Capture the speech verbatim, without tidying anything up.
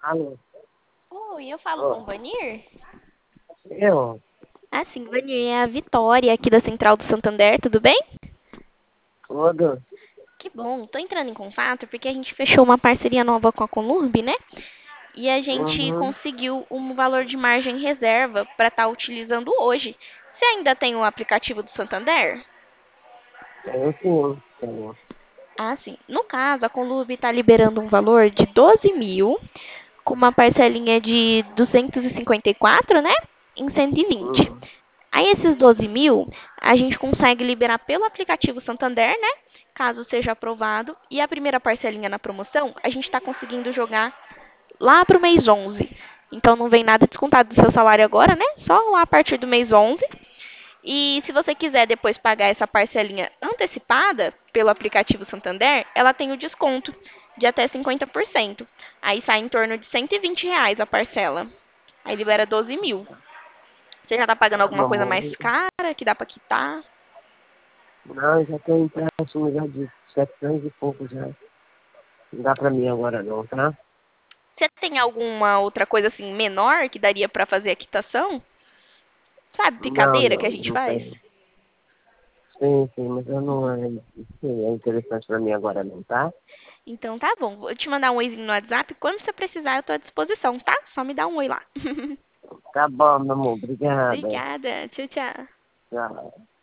Alô? Oi, eu falo com Ô, o Vanir? eu? Ah, sim, Vanir, é a Vitória aqui da Central do Santander, tudo bem? Tudo? Que bom, tô entrando em contato porque a gente fechou uma parceria nova com a Conurb, né? E a gente Uhum. conseguiu um valor de margem reserva para estar utilizando hoje. Você ainda tem o aplicativo do Santander? Tenho sim, tenho. Ah, sim. No caso, a Conurb está liberando um valor de doze mil, com uma parcelinha de duzentos e cinquenta e quatro, né? Em cento e vinte. Uhum. Aí esses doze mil, a gente consegue liberar pelo aplicativo Santander, né? Caso seja aprovado. E a primeira parcelinha na promoção, a gente está conseguindo jogar lá para o mês onze. Então não vem nada descontado do seu salário agora, né? Só lá a partir do mês onze. E se você quiser depois pagar essa parcelinha antecipada pelo aplicativo Santander, ela tem o desconto de até cinquenta por cento. Aí sai em torno de cento e vinte reais a parcela. Aí libera doze mil. Você já está pagando Tá alguma bom, coisa mais amor. cara que dá para quitar? Não, já tenho empréstimo já de setecentos e pouco já. Não dá pra mim agora não, tá? Você tem alguma outra coisa assim menor que daria para fazer a quitação? Sabe, Não, picadeira que não, a gente não faz? tenho. Sim, sim, mas eu não é, sim, é interessante pra mim agora não, tá? Então tá bom, vou te mandar um oizinho no WhatsApp. Quando você precisar, eu tô à disposição, tá? Só me dá um oi lá. Tá bom, meu amor. Obrigada. Obrigada. Tchau, tchau. Tchau.